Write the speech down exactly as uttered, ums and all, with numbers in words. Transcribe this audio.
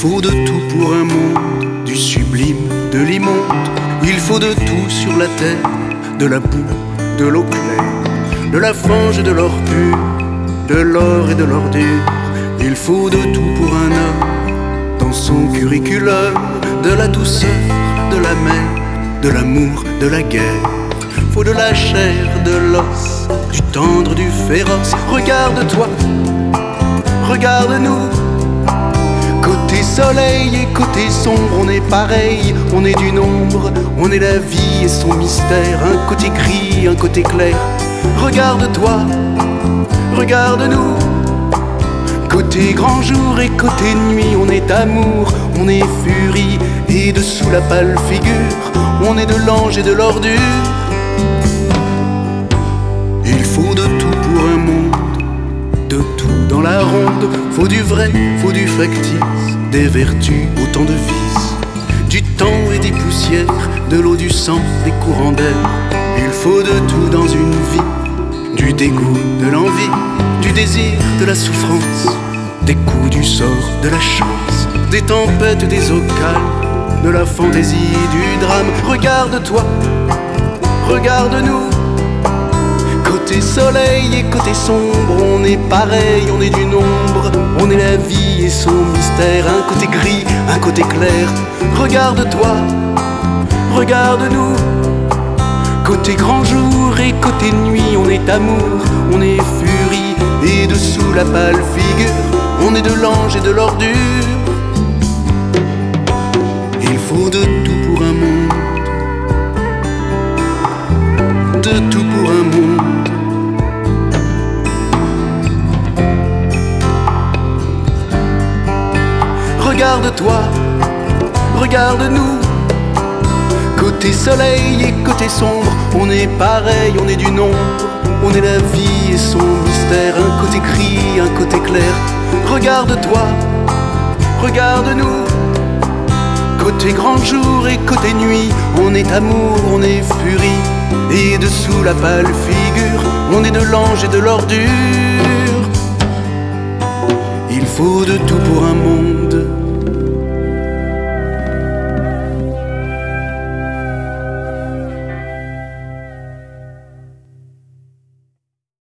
faut de tout pour un monde, du sublime, de l'immonde. Il faut de tout sur la terre, de la boue, de l'eau claire, de la fange et de l'or pur, de l'or et de l'ordure. Il faut de tout pour un homme, dans son curriculum, de la douceur, de la mer, de l'amour, de la guerre. Faut de la chair, de l'os, du tendre, du féroce. Regarde-toi, regarde-nous. Côté soleil et côté sombre, on est pareil, on est du nombre, on est la vie et son mystère, un côté gris, un côté clair. Regarde-toi, regarde-nous. Côté grand jour et côté nuit, on est amour, on est furie, et dessous la pâle figure, on est de l'ange et de l'ordure. Il faut de tout pour un monde, de tout dans la ronde. Faut du vrai, faut du factice, des vertus, autant de vices, du temps et des poussières, de l'eau, du sang, des courants d'air. Il faut de tout dans une vie, du dégoût, de l'envie, du désir, de la souffrance, des coups du sort, de la chance, des tempêtes, des eaux calmes, de la fantaisie, du drame. Regarde-toi, regarde-nous. Côté soleil et côté sombre, on est pareil, on est du nombre, on est la vie et son mystère, un côté gris, un côté clair. Regarde-toi, regarde-nous. Côté grand jour et côté nuit, on est amour, on est furie, et dessous la pâle figure, on est de l'ange et de l'ordure. Il faut de tout pour un monde, de tout pour un monde. Regarde-toi, regarde-nous. Côté soleil et côté sombre, on est pareil, on est du nombre, on est la vie et son mystère, un côté gris, un côté clair. Regarde-toi, regarde-nous. Côté grand jour et côté nuit, on est amour, on est furie, et dessous la pâle figure, on est de l'ange et de l'ordure. Il faut de tout